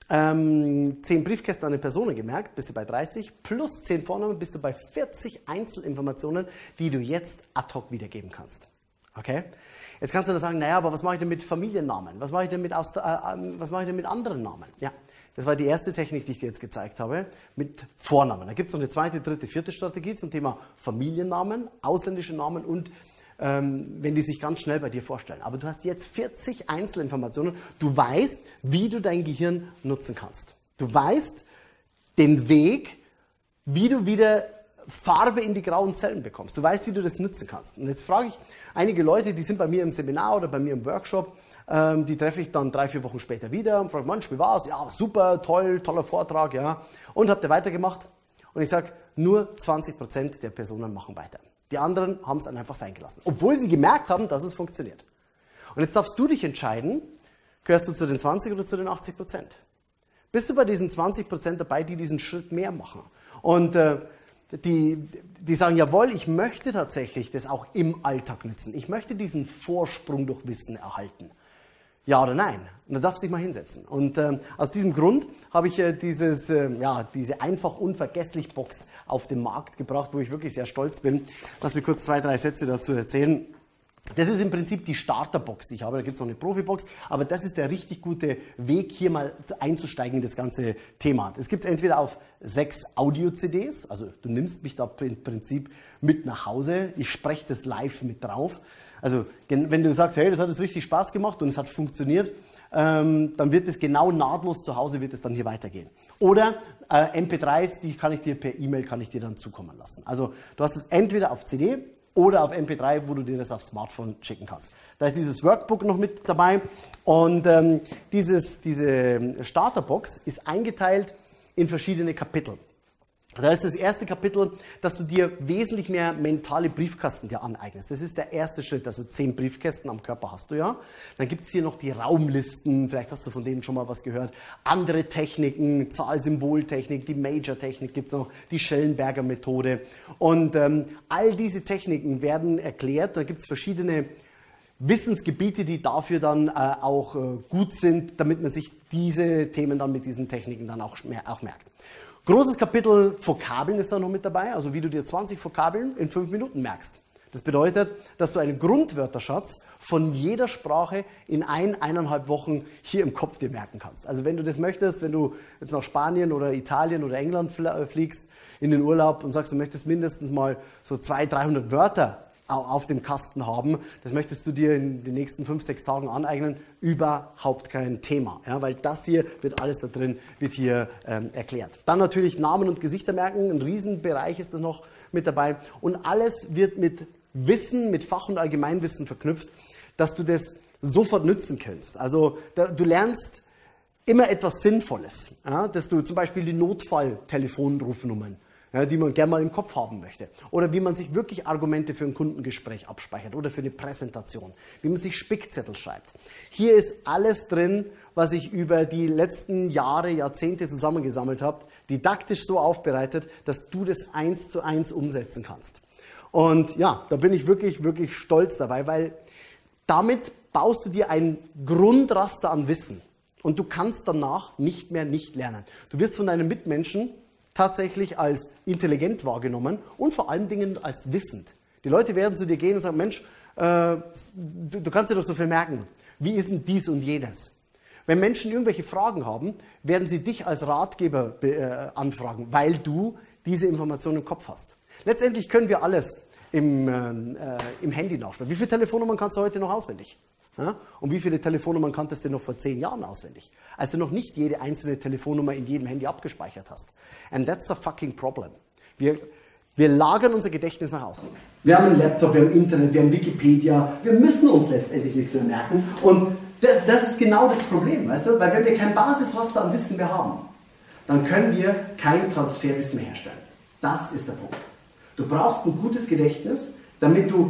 10 Briefkästen an den Personen gemerkt, bist du bei 30, plus 10 Vornamen, bist du bei 40 Einzelinformationen, die du jetzt ad hoc wiedergeben kannst. Okay? Jetzt kannst du dann sagen, naja, aber was mache ich denn mit Familiennamen? Was mache ich denn mit anderen Namen? Ja, das war die erste Technik, die ich dir jetzt gezeigt habe, mit Vornamen. Da gibt es noch eine zweite, dritte, vierte Strategie zum Thema Familiennamen, ausländische Namen und wenn die sich ganz schnell bei dir vorstellen. Aber du hast jetzt 40 Einzelinformationen. Du weißt, wie du dein Gehirn nutzen kannst. Du weißt den Weg, wie du wieder Farbe in die grauen Zellen bekommst. Du weißt, wie du das nutzen kannst. Und jetzt frage ich einige Leute, die sind bei mir im Seminar oder bei mir im Workshop, die treffe ich dann 3-4 Wochen später wieder und frage, Mensch, wie war's? Ja, super, toller Vortrag, ja. Und habt ihr weitergemacht? Und ich sage, nur 20% der Personen machen weiter. Die anderen haben es dann einfach sein gelassen, obwohl sie gemerkt haben, dass es funktioniert. Und jetzt darfst du dich entscheiden, gehörst du zu den 20 oder zu den 80%? Bist du bei diesen 20% dabei, die diesen Schritt mehr machen? Und die sagen, jawohl, ich möchte tatsächlich das auch im Alltag nutzen. Ich möchte diesen Vorsprung durch Wissen erhalten. Ja oder nein? Und da darfst du dich mal hinsetzen. Und aus diesem Grund habe ich diese einfach unvergesslich Box auf den Markt gebracht, wo ich wirklich sehr stolz bin. Lass mir kurz 2-3 Sätze dazu erzählen. Das ist im Prinzip die Starterbox, die ich habe. Da gibt es noch eine Profibox, aber das ist der richtig gute Weg, hier mal einzusteigen in das ganze Thema. Es gibt es entweder auf 6 Audio-CDs, also du nimmst mich da im Prinzip mit nach Hause, ich spreche das live mit drauf. Also wenn du sagst, hey, das hat jetzt richtig Spaß gemacht und es hat funktioniert, dann wird es genau nahtlos zu Hause, wird es dann hier weitergehen. Oder MP3s, die kann ich dir per E-Mail dann zukommen lassen. Also du hast es entweder auf CD oder auf MP3, wo du dir das aufs Smartphone schicken kannst. Da ist dieses Workbook noch mit dabei und diese Starterbox ist eingeteilt in verschiedene Kapitel. Da ist das erste Kapitel, dass du dir wesentlich mehr mentale Briefkasten dir aneignest. Das ist der erste Schritt, also 10 Briefkästen am Körper hast du ja. Dann gibt es hier noch die Raumlisten, vielleicht hast du von denen schon mal was gehört. Andere Techniken, Zahl-Symbol-Technik, die Major-Technik gibt es noch, die Schellenberger Methode. Und all diese Techniken werden erklärt, da gibt es verschiedene Wissensgebiete, die dafür dann auch gut sind, damit man sich diese Themen dann mit diesen Techniken dann auch merkt. Großes Kapitel Vokabeln ist da noch mit dabei, also wie du dir 20 Vokabeln in 5 Minuten merkst. Das bedeutet, dass du einen Grundwörterschatz von jeder Sprache in 1,5 Wochen hier im Kopf dir merken kannst. Also wenn du das möchtest, wenn du jetzt nach Spanien oder Italien oder England fliegst in den Urlaub und sagst, du möchtest mindestens mal so 200-300 Wörter auf dem Kasten haben, das möchtest du dir in den nächsten 5-6 Tagen aneignen, überhaupt kein Thema. Ja, weil das hier wird alles da drin, wird hier erklärt. Dann natürlich Namen und Gesichter merken, ein Riesenbereich ist da noch mit dabei. Und alles wird mit Wissen, mit Fach- und Allgemeinwissen verknüpft, dass du das sofort nützen kannst. Also du lernst immer etwas Sinnvolles, ja, dass du zum Beispiel die Notfall-Telefonrufnummern, ja, die man gerne mal im Kopf haben möchte. Oder wie man sich wirklich Argumente für ein Kundengespräch abspeichert oder für eine Präsentation. Wie man sich Spickzettel schreibt. Hier ist alles drin, was ich über die letzten Jahre, Jahrzehnte zusammengesammelt habe, didaktisch so aufbereitet, dass du das 1:1 umsetzen kannst. Und ja, da bin ich wirklich, wirklich stolz dabei, weil damit baust du dir ein Grundraster an Wissen. Und du kannst danach nicht mehr nicht lernen. Du wirst von deinen Mitmenschen tatsächlich als intelligent wahrgenommen und vor allen Dingen als wissend. Die Leute werden zu dir gehen und sagen, Mensch, du kannst dir doch so viel merken. Wie ist denn dies und jenes? Wenn Menschen irgendwelche Fragen haben, werden sie dich als Ratgeber anfragen, weil du diese Informationen im Kopf hast. Letztendlich können wir alles im Handy nachschauen. Wie viele Telefonnummern kannst du heute noch auswendig? Ja? Und wie viele Telefonnummern kanntest du noch vor 10 Jahren auswendig? Als du noch nicht jede einzelne Telefonnummer in jedem Handy abgespeichert hast. And that's a fucking problem. Wir lagern unser Gedächtnis nach außen. Wir haben einen Laptop, wir haben Internet, wir haben Wikipedia. Wir müssen uns letztendlich nichts mehr merken. Und das ist genau das Problem, weißt du? Weil wenn wir kein Basisraster an Wissen mehr haben, dann können wir kein Transferwissen mehr herstellen. Das ist der Punkt. Du brauchst ein gutes Gedächtnis, damit du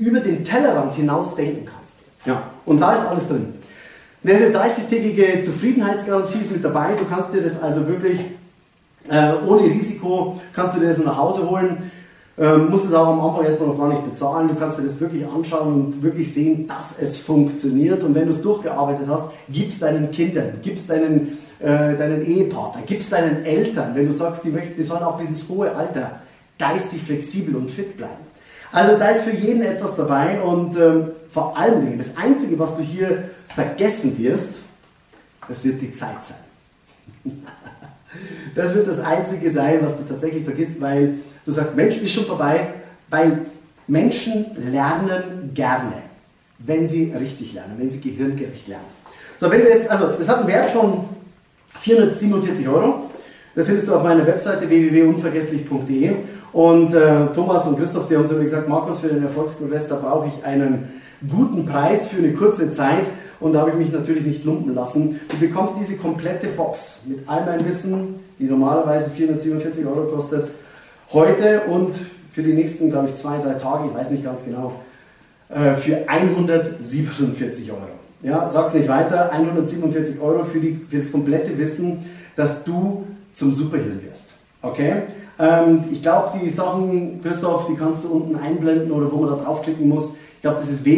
über den Tellerrand hinaus denken kannst. Ja, und da ist alles drin. Da ist eine 30-tägige Zufriedenheitsgarantie ist mit dabei. Du kannst dir das also wirklich ohne Risiko, kannst du dir das nach Hause holen. Musst es auch am Anfang erstmal noch gar nicht bezahlen. Du kannst dir das wirklich anschauen und wirklich sehen, dass es funktioniert. Und wenn du es durchgearbeitet hast, gib's deinen Kindern, gib's deinen Ehepartner, gib's deinen Eltern, wenn du sagst, die sollen auch bis ins hohe Alter geistig flexibel und fit bleiben. Also da ist für jeden etwas dabei und vor allen Dingen, das Einzige, was du hier vergessen wirst, das wird die Zeit sein. Das wird das Einzige sein, was du tatsächlich vergisst, weil du sagst, Mensch, ist schon vorbei, weil Menschen lernen gerne, wenn sie richtig lernen, wenn sie gehirngerecht lernen. So, wenn du jetzt, also das hat einen Wert von 447 €. Das findest du auf meiner Webseite www.unvergesslich.de. Und Thomas und Christoph, die haben so gesagt, Markus, für den Erfolgskongress, da brauche ich einen guten Preis für eine kurze Zeit. Und da habe ich mich natürlich nicht lumpen lassen. Du bekommst diese komplette Box mit all meinem Wissen, die normalerweise 447 € kostet, heute und für die nächsten, glaube ich, 2-3 Tage, ich weiß nicht ganz genau, für 147 €. Ja, sag's nicht weiter, 147 € für das komplette Wissen, dass du zum Superhirn wirst. Okay? Ich glaube, die Sachen, Christoph, die kannst du unten einblenden oder wo man da draufklicken muss. Ich glaube, das ist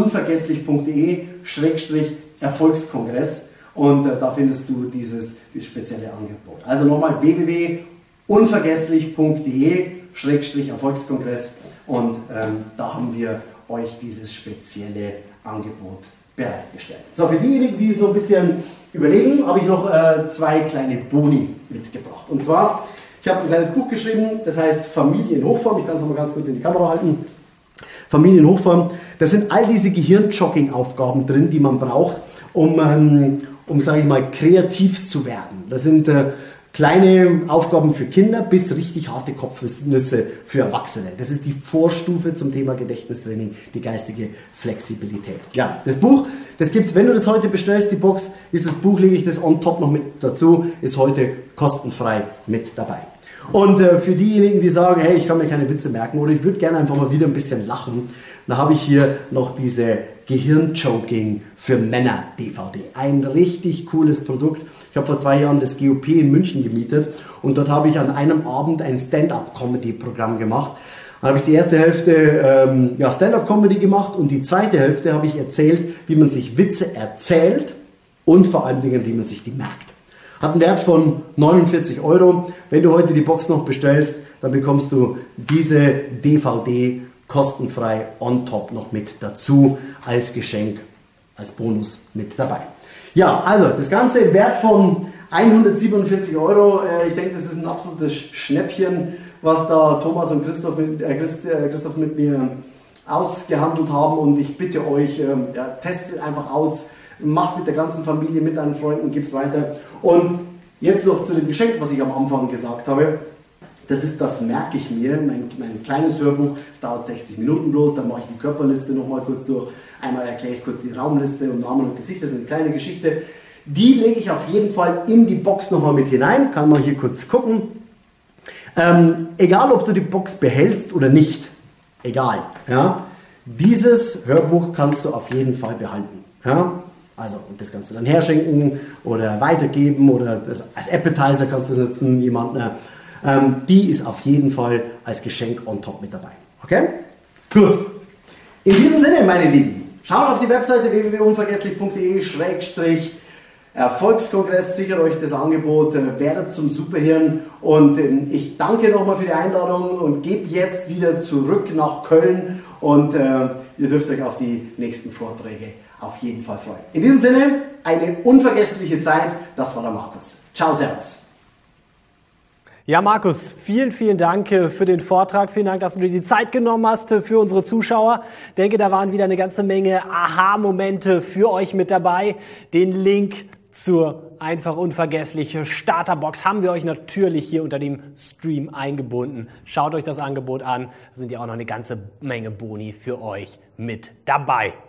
www.unvergesslich.de/Erfolgskongress und da findest du dieses spezielle Angebot. Also nochmal www.unvergesslich.de/Erfolgskongress und da haben wir euch dieses spezielle Angebot bereitgestellt. So, für diejenigen, die so ein bisschen überlegen, habe ich noch 2 kleine Boni mitgebracht. Und zwar, ich habe ein kleines Buch geschrieben, das heißt Familie in Hochform. Ich kann es noch mal ganz kurz in die Kamera halten. Familie in Hochform. Da sind all diese Gehirnjogging-Aufgaben drin, die man braucht, um sage ich mal, kreativ zu werden. Das sind kleine Aufgaben für Kinder bis richtig harte Kopfnüsse für Erwachsene. Das ist die Vorstufe zum Thema Gedächtnistraining, die geistige Flexibilität. Ja, das Buch, das gibt's, wenn du das heute bestellst, die Box, ist das Buch, lege ich das on top noch mit dazu, ist heute kostenfrei mit dabei. Und für diejenigen, die sagen, hey, ich kann mir keine Witze merken oder ich würde gerne einfach mal wieder ein bisschen lachen, da habe ich hier noch diese Gehirnjogging für Männer DVD. Ein richtig cooles Produkt. Ich habe vor 2 Jahren das GOP in München gemietet und dort habe ich an einem Abend ein Stand-Up-Comedy-Programm gemacht. Dann habe ich die erste Hälfte Stand-Up-Comedy gemacht und die zweite Hälfte habe ich erzählt, wie man sich Witze erzählt und vor allen Dingen, wie man sich die merkt. Hat einen Wert von 49 €. Wenn du heute die Box noch bestellst, dann bekommst du diese DVD kostenfrei on top noch mit dazu als Geschenk, als Bonus mit dabei. Ja, also das Ganze im Wert von 147 €. Ich denke, das ist ein absolutes Schnäppchen, was da Thomas und Christoph mit mir ausgehandelt haben. Und ich bitte euch, testet es einfach aus, mach's mit der ganzen Familie, mit deinen Freunden, gib's weiter. Und jetzt noch zu dem Geschenk, was ich am Anfang gesagt habe. Das merke ich mir, mein kleines Hörbuch, es dauert 60 Minuten bloß, dann mache ich die Körperliste nochmal kurz durch, einmal erkläre ich kurz die Raumliste und Namen und Gesicht, das ist eine kleine Geschichte. Die lege ich auf jeden Fall in die Box nochmal mit hinein, kann man hier kurz gucken. Egal, ob du die Box behältst oder nicht, egal, ja, dieses Hörbuch kannst du auf jeden Fall behalten. Ja? Also das kannst du dann herschenken oder weitergeben oder als Appetizer kannst du das nutzen, jemanden. Die ist auf jeden Fall als Geschenk on top mit dabei. Okay? Gut. In diesem Sinne, meine Lieben, schaut auf die Webseite www.unvergesslich.de/Erfolgskongress, sichert euch das Angebot, werdet zum Superhirn und ich danke nochmal für die Einladung und gebe jetzt wieder zurück nach Köln und ihr dürft euch auf die nächsten Vorträge auf jeden Fall freuen. In diesem Sinne, eine unvergessliche Zeit. Das war der Markus. Ciao, servus. Ja, Markus, vielen, vielen Dank für den Vortrag. Vielen Dank, dass du dir die Zeit genommen hast für unsere Zuschauer. Ich denke, da waren wieder eine ganze Menge Aha-Momente für euch mit dabei. Den Link zur einfach unvergessliche Starterbox haben wir euch natürlich hier unter dem Stream eingebunden. Schaut euch das Angebot an. Da sind ja auch noch eine ganze Menge Boni für euch mit dabei.